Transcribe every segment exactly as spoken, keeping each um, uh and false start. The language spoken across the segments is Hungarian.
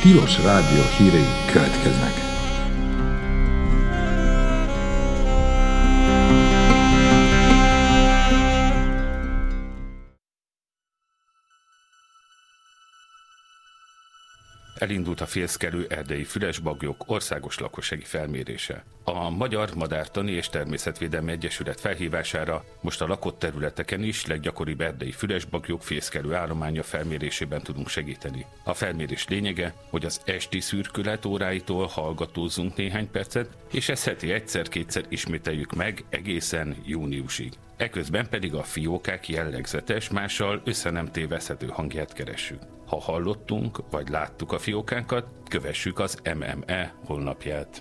Tilos Rádió hírei következnek. Elindult a fészkelő erdei fülesbagyok országos lakossági felmérése. A Magyar Madártani és Természetvédelmi Egyesület felhívására most a lakott területeken is leggyakoribb erdei fülesbagyok fészkelő állománya felmérésében tudunk segíteni. A felmérés lényege, hogy az esti szürkület óráitól hallgatózzunk néhány percet, és ezt heti egyszer-kétszer ismételjük meg egészen júniusig. Eközben pedig a fiókák jellegzetes, mással össze nem téveszthető hangját keressük. Ha hallottunk, vagy láttuk a fiókánkat, kövessük az em em e honlapját.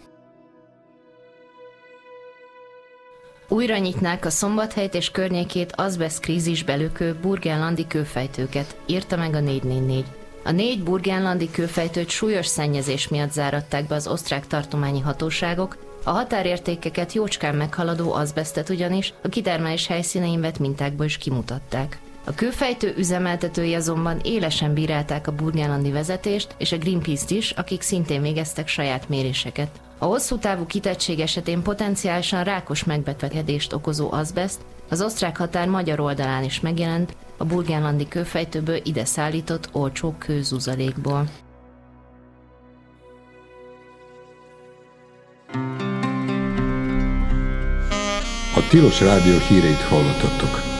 Újra nyitnák a Szombathelyt és környékét azbeszt krízisbe lökő burgenlandi kőfejtőket, írta meg a négy négy négy. A négy burgenlandi kőfejtőt súlyos szennyezés miatt záratták be az osztrák tartományi hatóságok, a határértékeket jócskán meghaladó azbesztet ugyanis a kitermelés helyszínein vett mintákból is kimutatták. A kőfejtő üzemeltetői azonban élesen bírálták a burgenlandi vezetést és a Greenpeace-t is, akik szintén végeztek saját méréseket. A hosszú távú kitettség esetén potenciálisan rákos megbetegedést okozó azbeszt az osztrák határ magyar oldalán is megjelent, a burgenlandi kőfejtőből ide szállított olcsó kőzuzalékból. A Tilos Rádió híreit hallottatok.